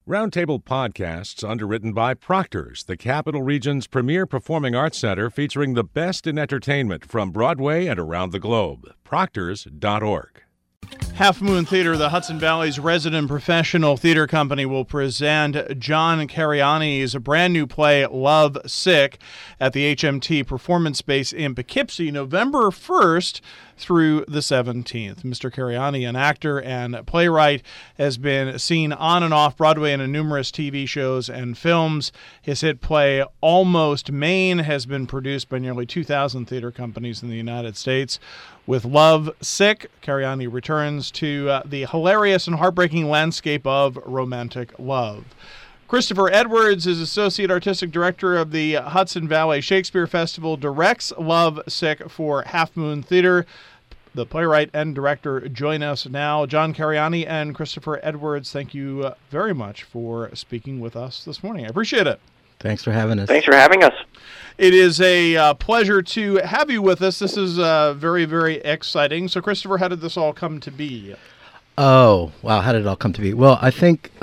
Roundtable Podcasts, underwritten by Proctor's, the Capital Region's premier performing arts center featuring the best in entertainment from Broadway and around the globe. Proctors.org. Half Moon Theater, the Hudson Valley's resident professional theater company, will present John Cariani's brand new play, Love Sick, at the HMT Performance Space in Poughkeepsie, November 1st through the 17th. Mr. Cariani, an actor and playwright, has been seen on and off Broadway and in numerous TV shows and films. His hit play, Almost Maine, has been produced by nearly 2,000 theater companies in the United States. With Love Sick, Cariani returns to the hilarious and heartbreaking landscape of romantic love. Christopher Edwards is Associate Artistic Director of the Hudson Valley Shakespeare Festival, directs Love Sick for Half Moon Theater. The playwright and director join us now. John Cariani and Christopher Edwards, thank you very much for speaking with us this morning. I appreciate it. Thanks for having us. Thanks for having us. It is a pleasure to have you with us. This is very, very exciting. So, Christopher, how did this all come to be? Oh, wow. How did it all come to be? Well, I think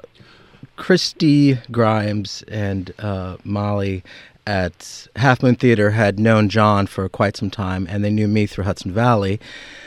Christy Grimes and Molly at Half Moon Theater had known John for quite some time, and they knew me through Hudson Valley.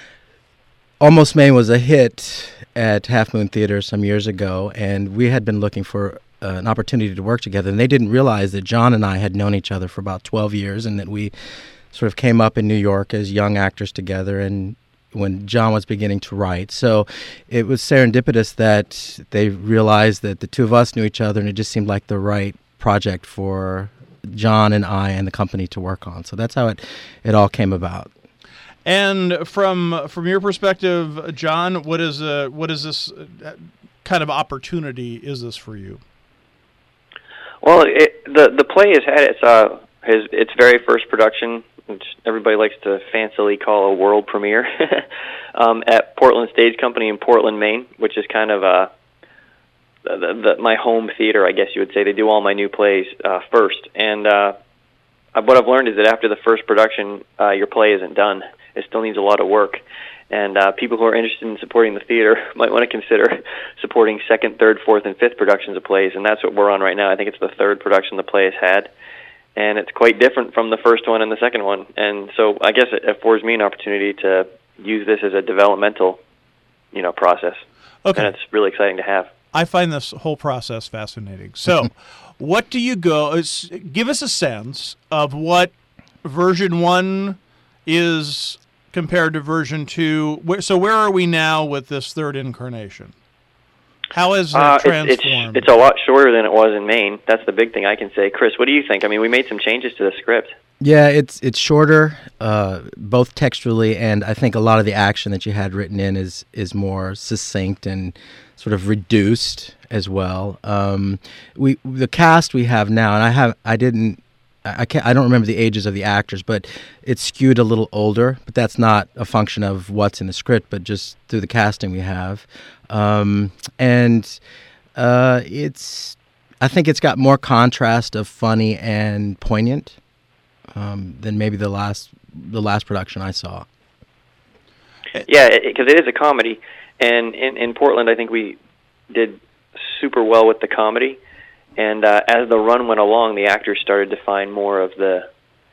Almost Maine was a hit at Half Moon Theater some years ago, and we had been looking for an opportunity to work together, and they didn't realize that John and I had known each other for about 12 years and that we sort of came up in New York as young actors together and when John was beginning to write. So it was serendipitous that they realized that the two of us knew each other, and it just seemed like the right project for John and I and the company to work on. So that's how it all came about. And from your perspective, John, what is this kind of opportunity is this for you? Well, the play has had its very first production, which everybody likes to fancily call a world premiere, at Portland Stage Company in Portland, Maine, which is kind of my home theater, I guess you would say. They do all my new plays first, and what I've learned is that after the first production, your play isn't done. It still needs a lot of work. And people who are interested in supporting the theater might want to consider supporting second, third, fourth, and fifth productions of plays, and that's what we're on right now. I think it's the third production the play has had, and it's quite different from the first one and the second one. And so I guess it affords me an opportunity to use this as a developmental, process. Okay. And it's really exciting to have. I find this whole process fascinating. So what do you give us a sense of what version 1 is compared to version 2. So where are we now with this third incarnation? How is it transformed? It's a lot shorter than it was in Maine. That's the big thing I can say. Chris, what do you think? I mean, we made some changes to the script. Yeah, it's shorter, both textually, and I think a lot of the action that you had written in is more succinct and sort of reduced as well. The cast we have now, and I don't remember the ages of the actors, but it's skewed a little older, but that's not a function of what's in the script, but just through the casting we have. I think it's got more contrast of funny and poignant than maybe the last production I saw. Yeah, because it is a comedy, and in Portland I think we did super well with the comedy. And as the run went along, the actors started to find more of the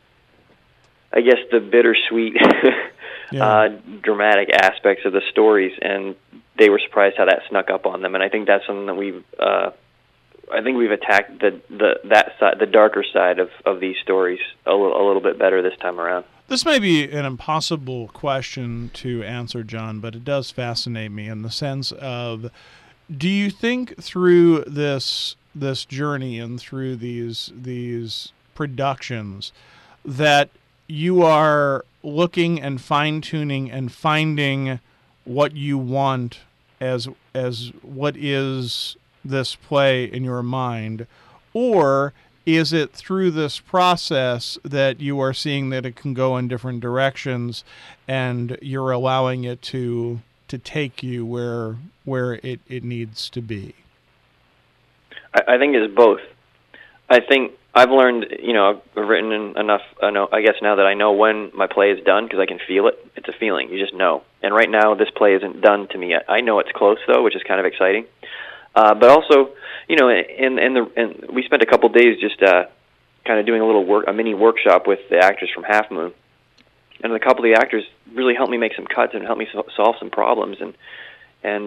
bittersweet, dramatic aspects of the stories, and they were surprised how that snuck up on them. And I think that's something that we've attacked the darker side of these stories a little bit better this time around. This may be an impossible question to answer, John, but it does fascinate me in the sense of, do you think through this journey and through these productions that you are looking and fine-tuning and finding what you want as what is this play in your mind, or is it through this process that you are seeing that it can go in different directions and you're allowing it to take you where it needs to be? I think it's both. I think I've learned, I've written enough, I guess now that I know when my play is done, because I can feel it. It's a feeling. You just know. And right now, this play isn't done to me yet. I know it's close, though, which is kind of exciting. But also, and we spent a couple days just kind of doing a mini workshop with the actors from Half Moon, and a couple of the actors really helped me make some cuts and helped me solve some problems. And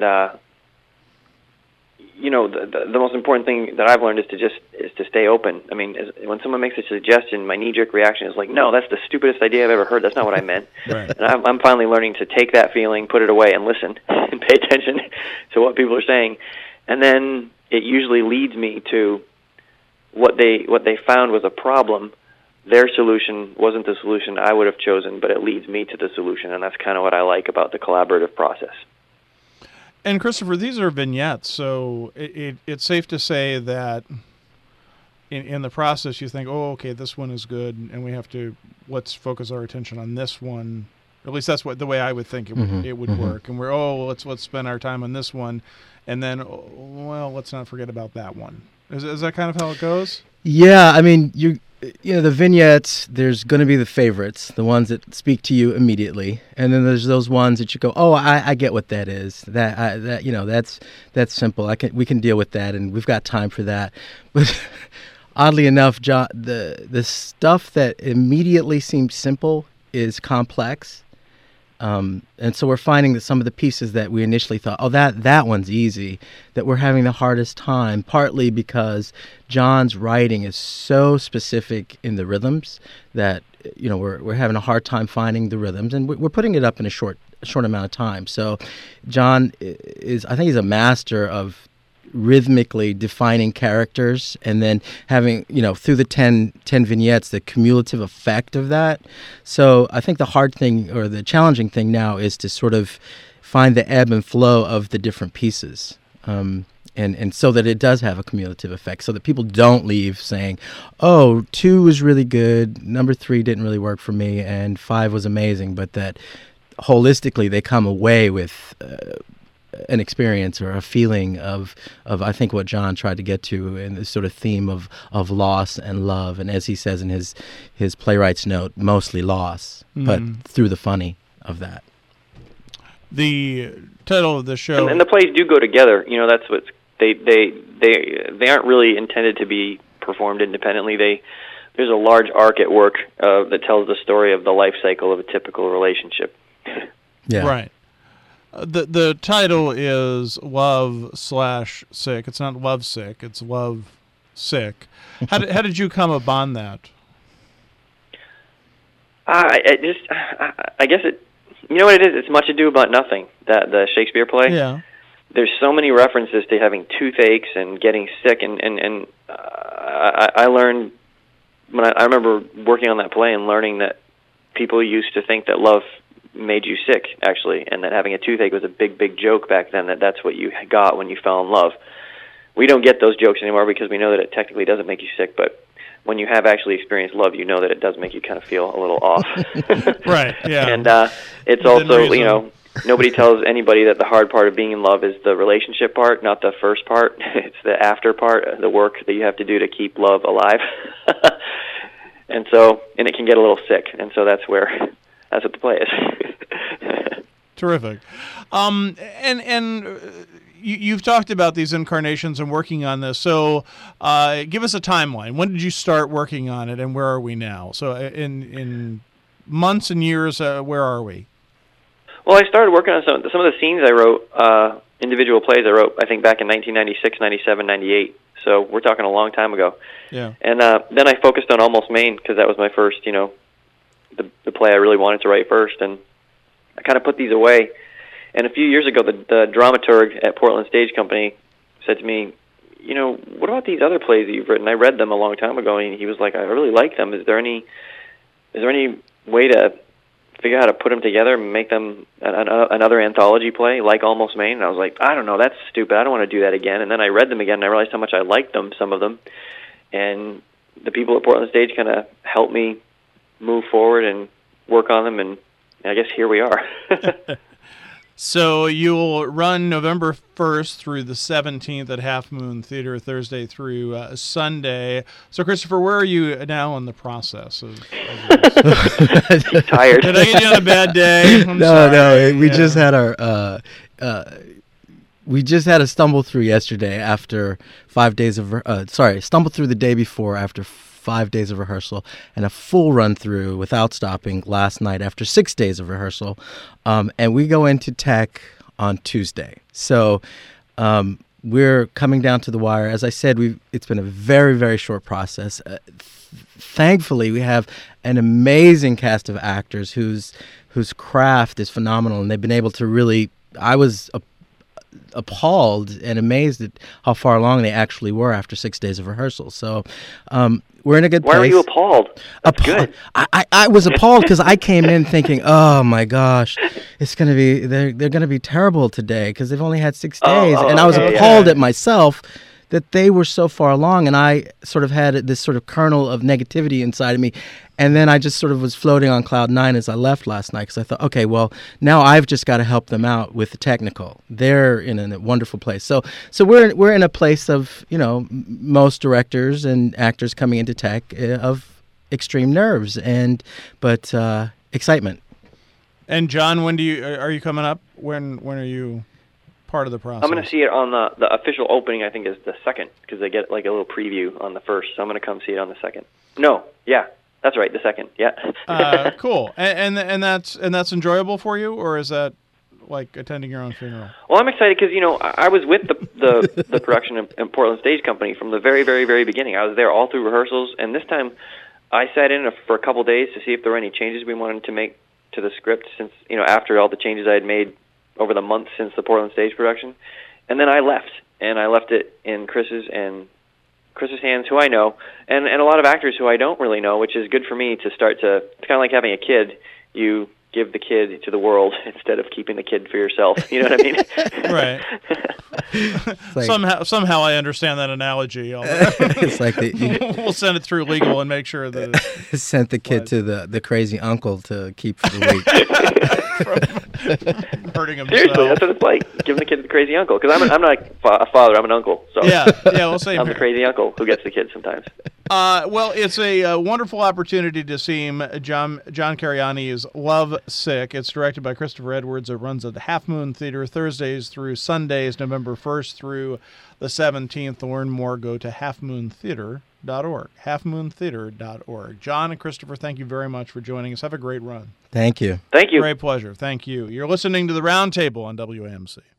the most important thing that I've learned is to stay open. I mean, when someone makes a suggestion, my knee-jerk reaction is like, no, that's the stupidest idea I've ever heard. That's not what I meant. Right. And I'm finally learning to take that feeling, put it away, and listen and pay attention to what people are saying. And then it usually leads me to what they found was a problem. Their solution wasn't the solution I would have chosen, but it leads me to the solution, and that's kind of what I like about the collaborative process. And Christopher, these are vignettes, so it's safe to say that in the process you think, oh, okay, this one is good, and let's focus our attention on this one. At least that's the way I would think it would work. And let's spend our time on this one, and then, let's not forget about that one. Is that kind of how it goes? Yeah, I mean, the vignettes, there's going to be the favorites, the ones that speak to you immediately, and then there's those ones that you go, oh, I get what that is. That's simple. We can deal with that, and we've got time for that. But oddly enough, John, the stuff that immediately seems simple is complex. And so we're finding that some of the pieces that we initially thought, oh, that one's easy, that we're having the hardest time, partly because John's writing is so specific in the rhythms that, we're having a hard time finding the rhythms, and we're putting it up in a short amount of time. So John I think he's a master of rhythmically defining characters, and then having, through the 10 vignettes, the cumulative effect of that. So I think the hard thing, or the challenging thing now, is to sort of find the ebb and flow of the different pieces, and so that it does have a cumulative effect, so that people don't leave saying, oh, 2 was really good, number 3 didn't really work for me, and 5 was amazing, but that holistically they come away with an experience or a feeling of I think what John tried to get to in this sort of theme of loss and love, and as he says in his playwright's note, mostly loss, but through the funny of that. The title of the show, and the plays do go together. That's what's they aren't really intended to be performed independently. There's a large arc at work that tells the story of the life cycle of a typical relationship. Yeah. Right. The title is Love/Sick. It's not Love Sick. It's Love Sick. How did you come upon that? I guess it. You know what it is? It's Much Ado About Nothing. The Shakespeare play. Yeah. There's so many references to having toothaches and getting sick, and I learned I remember working on that play and learning that people used to think that love made you sick, actually, and that having a toothache was a big joke back then, that's what you got when you fell in love. We don't get those jokes anymore because we know that it technically doesn't make you sick, but when you have actually experienced love, you know that it does make you kind of feel a little off. Right, yeah. And it's also, nobody tells anybody that the hard part of being in love is the relationship part, not the first part. It's the after part, the work that you have to do to keep love alive. And it can get a little sick, and so that's what the play is. Terrific. You've talked about these incarnations and working on this. So give us a timeline. When did you start working on it, and where are we now? So in months and years, where are we? Well, I started working on some of the scenes I wrote, individual plays I wrote, I think back in 1996, 97, 98. So we're talking a long time ago. Yeah. And then I focused on Almost Maine because that was my first, the play I really wanted to write first, and I kind of put these away. And a few years ago, the dramaturg at Portland Stage Company said to me, what about these other plays that you've written? I read them a long time ago, and he was like, I really like them. Is there any way to figure out how to put them together and make them another anthology play like Almost Maine? And I was like, I don't know, that's stupid. I don't want to do that again. And then I read them again, and I realized how much I liked them, some of them. And the people at Portland Stage kind of helped me move forward and work on them, and I guess here we are. So you'll run November 1st through the 17th at Half Moon Theater, Thursday through Sunday. So, Christopher, where are you now in the process of this? Tired. Did I get you on a bad day? No, we just had our we just had a stumble through yesterday after 5 days of stumble through the day before after 5 days of rehearsal, and a full run through without stopping last night after 6 days of rehearsal. And we go into tech on Tuesday. So we're coming down to the wire. As I said, it's been a very, very short process. Thankfully, we have an amazing cast of actors whose craft is phenomenal, and they've been able to really. I was appalled and amazed at how far along they actually were after 6 days of rehearsal. So we're in a good place. Why were you appalled? That's good. I was appalled because I came in thinking, oh my gosh, it's gonna be they're gonna be terrible today because they've only had 6 days, and I was appalled at myself that they were so far along, and I sort of had this sort of kernel of negativity inside of me. And then I just sort of was floating on cloud nine as I left last night because I thought, okay, well, now I've just got to help them out with the technical. They're in a wonderful place. So we're in a place of, most directors and actors coming into tech of extreme nerves but excitement. And John, when are you coming up? When are you part of the process? I'm going to see it on the official opening. I think is the 2nd because they get like a little preview on the 1st. So I'm going to come see it on the 2nd. No, yeah. That's right, the 2nd. Yeah. Cool. And that's enjoyable for you, or is that like attending your own funeral? Well, I'm excited because I was with the production in Portland Stage Company from the very, very, very beginning. I was there all through rehearsals, and this time I sat in for a couple days to see if there were any changes we wanted to make to the script. Since after all the changes I had made over the months since the Portland Stage production, and then I left, and I left it in Chris's hands, who I know, and a lot of actors who I don't really know, which is good for me to start to. It's kind of like having a kid. You give the kid to the world instead of keeping the kid for yourself. You know what I mean? Right. Somehow I understand that analogy. It's like we'll send it through legal and make sure that it sent the kid to the crazy uncle to keep for the week. From hurting himself. Seriously, that's what it's like. Giving the kid the crazy uncle. Because I'm not a father, I'm an uncle. So yeah, we'll say I'm the crazy uncle who gets the kid sometimes. Well, it's a wonderful opportunity to see him. John Cariani's Love Sick. It's directed by Christopher Edwards. It runs at the Half Moon Theater Thursdays through Sundays, November 1st through the 17th. To learn more, go to halfmoontheater.org. halfmoontheater.org. John and Christopher, thank you very much for joining us. Have a great run. Thank you. Thank you. Great pleasure. Thank you. You're listening to The Roundtable on WAMC.